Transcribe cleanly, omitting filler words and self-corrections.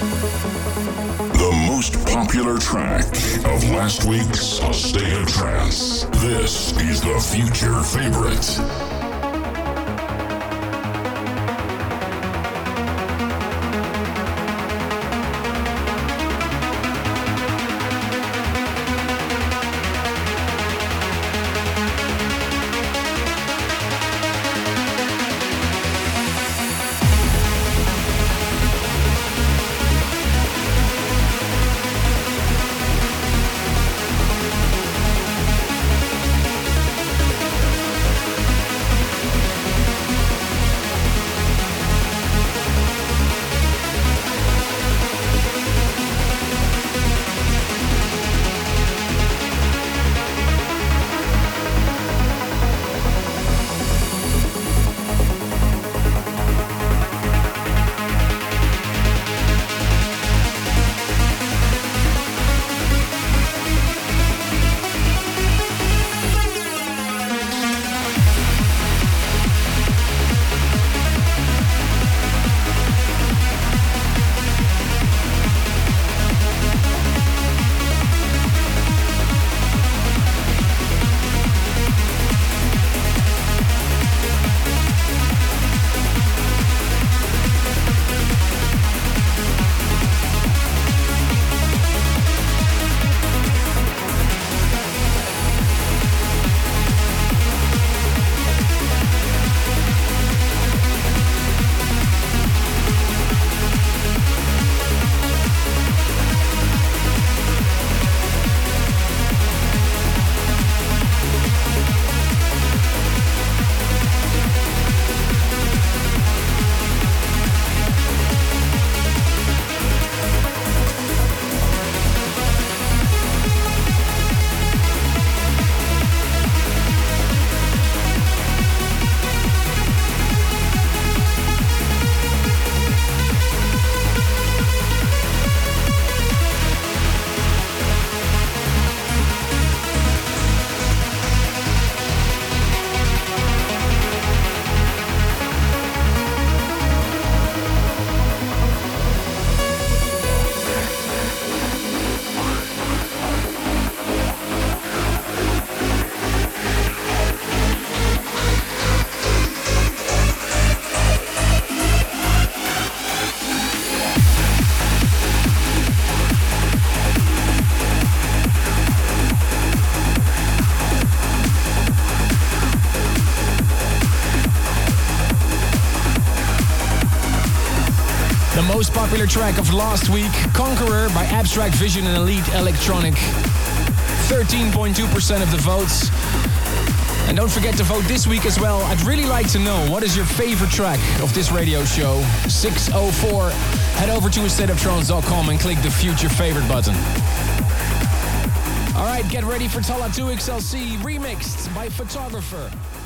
The most popular track of last week's A State of Trance. This is the Future Favorite. Most popular track of last week, Conqueror by Abstract Vision and Elite Electronic. 13.2% of the votes. And don't forget to vote this week as well. I'd really like to know, what is your favorite track of this radio show? 604. Head over to astateoftrance.com and click the Future Favorite button. Alright, get ready for Tala 2XLC remixed by Photographer.